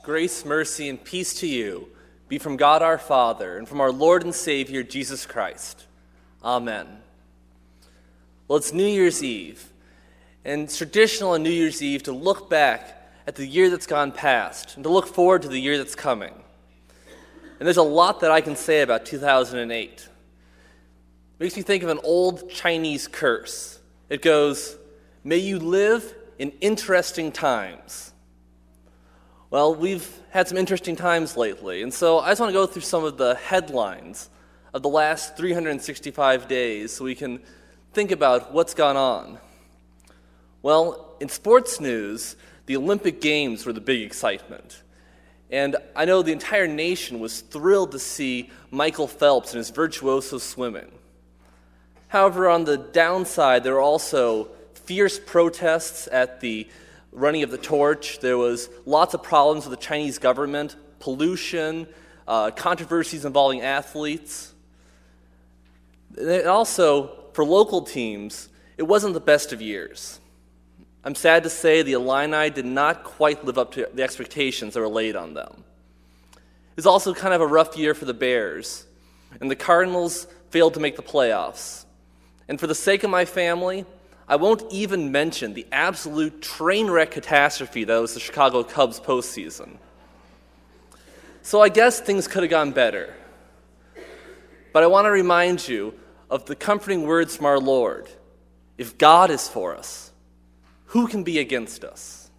grace, mercy, and peace to you be from God our Father and from our Lord and Savior, Jesus Christ. Amen. Well, it's New Year's Eve, and it's traditional on New Year's Eve to look back at the year that's gone past and to look forward to the year that's coming. And there's a lot that I can say about 2008. It makes me think of an old Chinese curse. It goes, "May you live in interesting times." Well, we've had some interesting times lately, and so I just want to go through some of the headlines of the last 365 days so we can think about what's gone on. Well, in sports news, the Olympic Games were the big excitement. And I know the entire nation was thrilled to see Michael Phelps and his virtuoso swimming. However, on the downside, there were also fierce protests at the running of the torch. There was lots of problems with the Chinese government, pollution, controversies involving athletes. And also, for local teams, it wasn't the best of years. I'm sad to say the Illini did not quite live up to the expectations that were laid on them. It was also kind of a rough year for the Bears, and the Cardinals failed to make the playoffs. And for the sake of my family, I won't even mention the absolute train wreck catastrophe that was the Chicago Cubs postseason. So I guess things could have gone better. But I want to remind you of the comforting words from our Lord. If God is for us, who can be against us?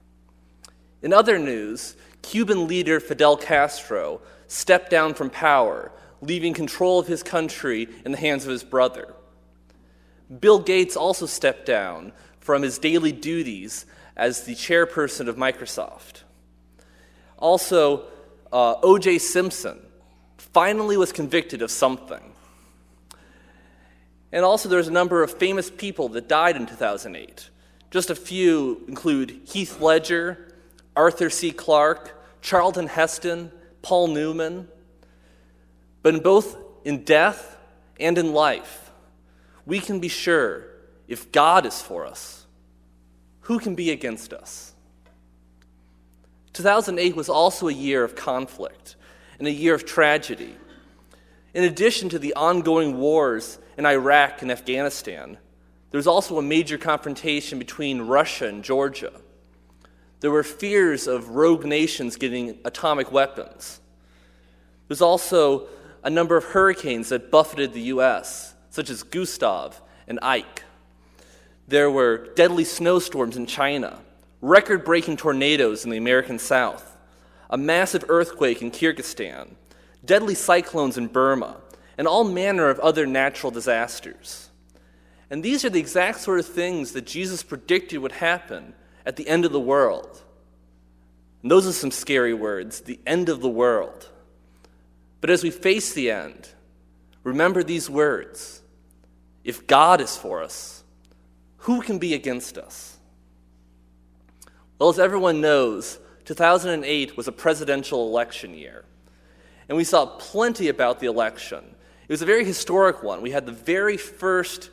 In other news, Cuban leader Fidel Castro stepped down from power, leaving control of his country in the hands of his brother. Bill Gates also stepped down from his daily duties as the chairperson of Microsoft. Also, O.J. Simpson finally was convicted of something. And also there's a number of famous people that died in 2008. Just a few include Heath Ledger, Arthur C. Clarke, Charlton Heston, Paul Newman. But both in death and in life, we can be sure if God is for us, who can be against us? 2008 was also a year of conflict and a year of tragedy. In addition to the ongoing wars in Iraq and Afghanistan, there was also a major confrontation between Russia and Georgia. There were fears of rogue nations getting atomic weapons. There's also a number of hurricanes that buffeted the U.S., such as Gustav and Ike. There were deadly snowstorms in China, record-breaking tornadoes in the American South, a massive earthquake in Kyrgyzstan, deadly cyclones in Burma, and all manner of other natural disasters. And these are the exact sort of things that Jesus predicted would happen at the end of the world. And those are some scary words, the end of the world. But as we face the end, remember these words. If God is for us, who can be against us? Well, as everyone knows, 2008 was a presidential election year. And we saw plenty about the election. It was a very historic one. We had the very first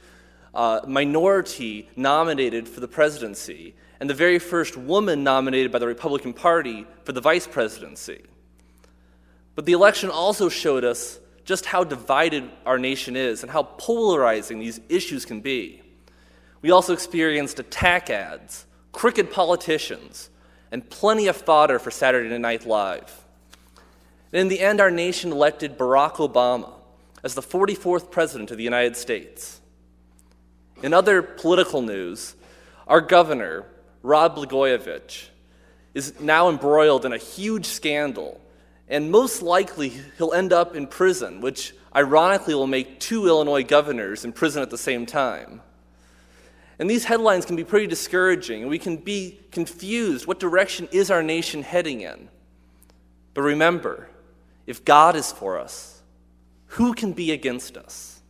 minority nominated for the presidency and the very first woman nominated by the Republican Party for the vice presidency. But the election also showed us just how divided our nation is and how polarizing these issues can be. We also experienced attack ads, crooked politicians, and plenty of fodder for Saturday Night Live. And in the end, our nation elected Barack Obama as the 44th president of the United States. In other political news, our governor, Rod Blagojevich, is now embroiled in a huge scandal, and most likely he'll end up in prison, which ironically will make 2 Illinois governors in prison at the same time. And these headlines can be pretty discouraging, and we can be confused. What direction is our nation heading in? But remember, if God is for us, who can be against us?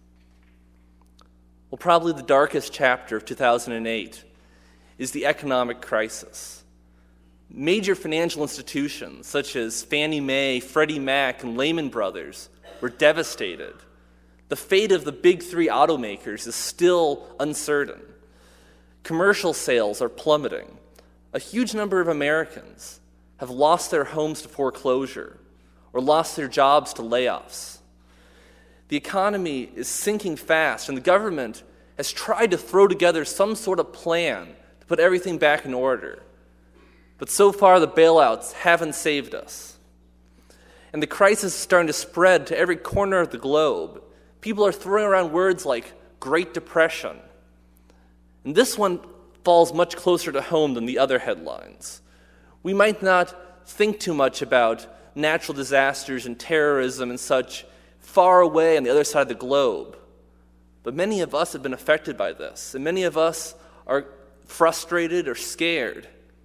Well, probably the darkest chapter of 2008 is the economic crisis. Major financial institutions such as Fannie Mae, Freddie Mac, and Lehman Brothers were devastated. The fate of the big 3 automakers is still uncertain. Commercial sales are plummeting. A huge number of Americans, have lost their homes to foreclosure or lost their jobs to layoffs. The economy is sinking fast, and the government has tried to throw together some sort of plan to put everything back in order. But so far, the bailouts haven't saved us. And the crisis is starting to spread to every corner of the globe. People are throwing around words like Great Depression. And this one falls much closer to home than the other headlines. We might not think too much about natural disasters and terrorism and such far away on the other side of the globe. But many of us have been affected by this, and many of us are frustrated or scared.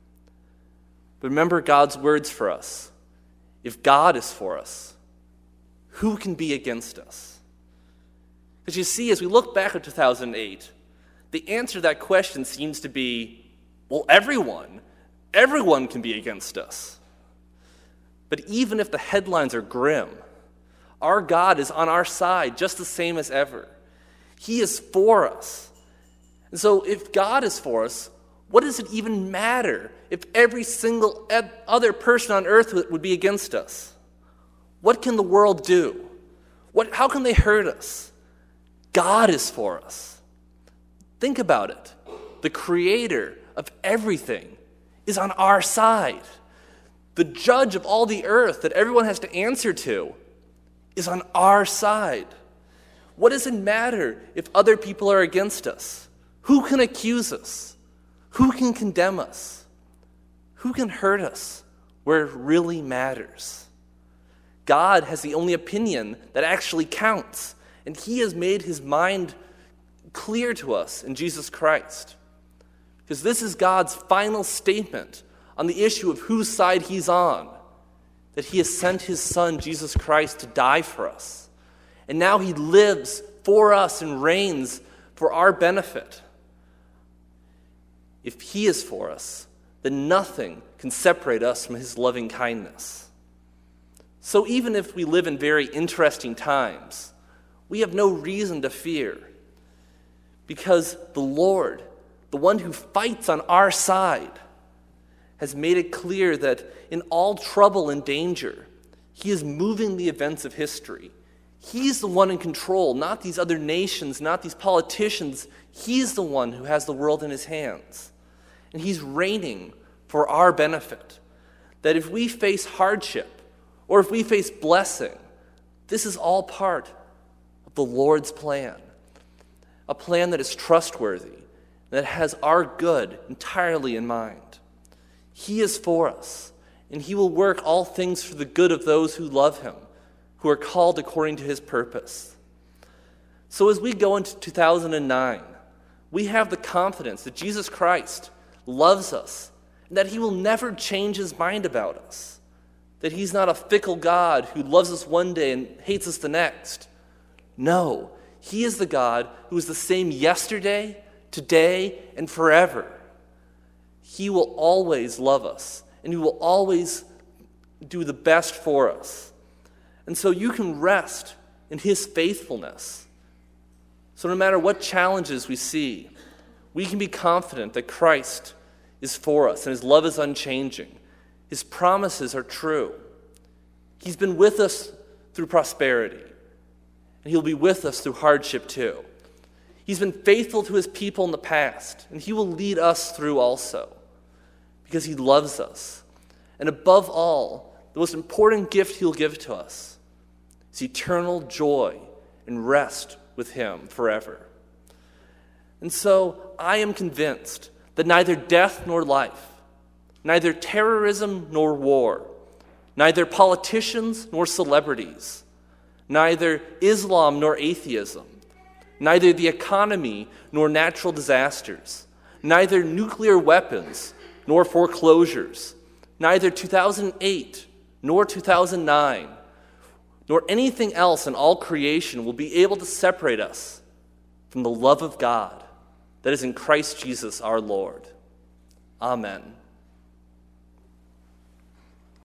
But remember God's words for us. If God is for us, who can be against us? Because you see, as we look back at 2008, the answer to that question seems to be, well, everyone can be against us. But even if the headlines are grim, our God is on our side just the same as ever. He is for us. And so if God is for us, what does it even matter if every single other person on earth would be against us? What can the world do? How can they hurt us? God is for us. Think about it. The creator of everything is on our side. The judge of all the earth that everyone has to answer to is on our side. What does it matter if other people are against us? Who can accuse us? Who can condemn us? Who can hurt us where it really matters? God has the only opinion that actually counts, and he has made his mind clear to us in Jesus Christ. Because this is God's final statement on the issue of whose side he's on, that he has sent his son, Jesus Christ, to die for us. And now he lives for us and reigns for our benefit. If he is for us, then nothing can separate us from his loving kindness. So even if we live in very interesting times, we have no reason to fear, because the Lord, the one who fights on our side, has made it clear that in all trouble and danger, he is moving the events of history. He's the one in control, not these other nations, not these politicians. He's the one who has the world in his hands. And he's reigning for our benefit. That if we face hardship or if we face blessing, this is all part of the Lord's plan. A plan that is trustworthy, that has our good entirely in mind. He is for us, and he will work all things for the good of those who love him, who are called according to his purpose. So as we go into 2009, we have the confidence that Jesus Christ loves us, and that he will never change his mind about us, that he's not a fickle God who loves us one day and hates us the next. No, he is the God who is the same yesterday, today, and forever. He will always love us, and he will always do the best for us. And so you can rest in his faithfulness. So no matter what challenges we see, we can be confident that Christ is for us, and his love is unchanging. His promises are true. He's been with us through prosperity, and he'll be with us through hardship too. He's been faithful to his people in the past, and he will lead us through also, because he loves us. And above all, the most important gift he'll give to us is eternal joy and rest with him forever. And so I am convinced that neither death nor life, neither terrorism nor war, neither politicians nor celebrities, neither Islam nor atheism, neither the economy nor natural disasters, neither nuclear weapons nor foreclosures, neither 2008 nor 2009, nor anything else in all creation will be able to separate us from the love of God that is in Christ Jesus our Lord. Amen.